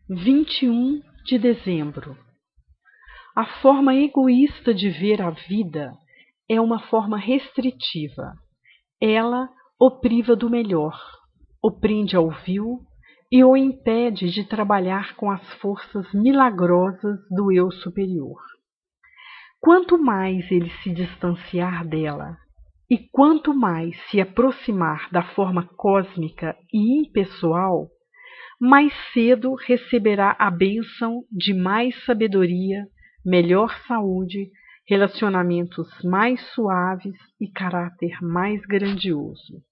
21 de dezembro. A forma egoísta de ver a vida é uma forma restritiva. Ela o priva do melhor, o prende ao vil e o impede de trabalhar com as forças milagrosas do eu superior. Quanto mais ele se distanciar dela e quanto mais se aproximar da forma cósmica e impessoal, mais cedo receberá a bênção de mais sabedoria, melhor saúde, relacionamentos mais suaves e caráter mais grandioso.